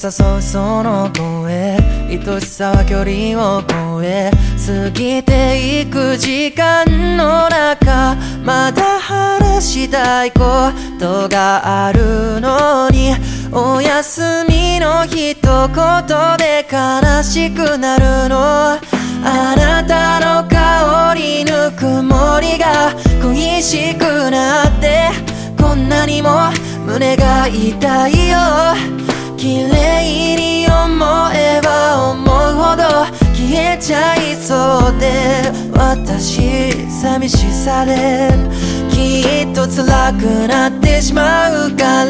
誘うその声、愛しさは距離を越え過ぎていく時間の中、まだ話したいことがあるのに、お休みの一言で悲しくなるの。あなたの香りぬくもりが恋しくなって、こんなにも胸が痛いよ。綺麗に思えば思うほど消えちゃいそうで、私寂しさできっと辛くなってしまうから、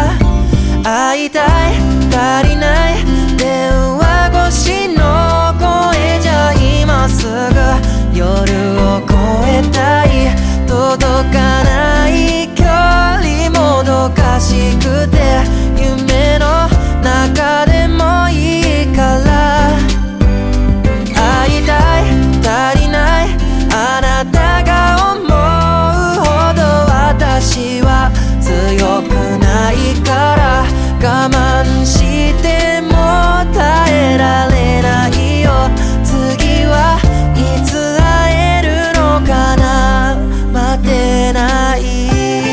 会いたい足りない電話越しの声じゃ今すぐ夜を越えたい、届かない距離もどかしくて夢の中でもいいから、会いたい足りないあなたが思うほど私は強くないから、我慢しても耐えられないよ。次はいつ会えるのかな、待てない。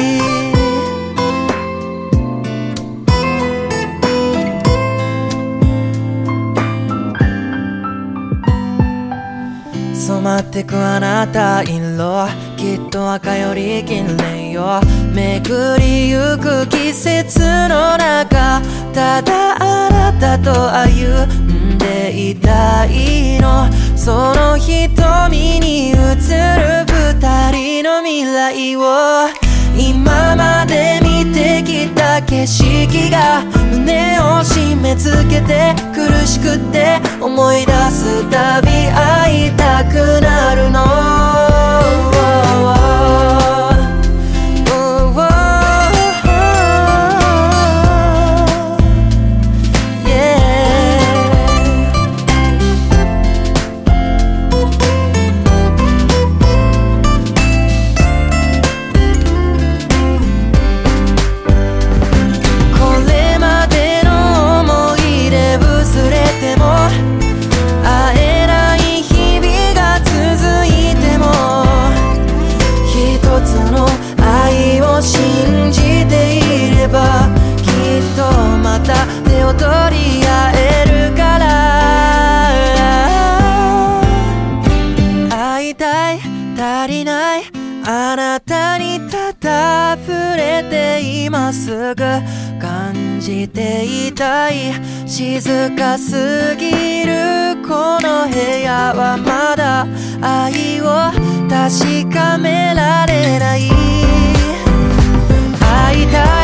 染まってくあなた色、きっと赤より金蓮よ。巡りゆく季節の中、ただあなたと歩んでいたいの。その瞳に映る二人の未来を、今まで見てきた景色が胸を締め付けて苦しくて、思い出すたび会いたくなるの。信じていればきっとまた手を取り合えるから、会いたい足りないあなたにただ触れて今すぐ感じていたい。静かすぎるこの部屋はまだ愛を確かめられない。会いたい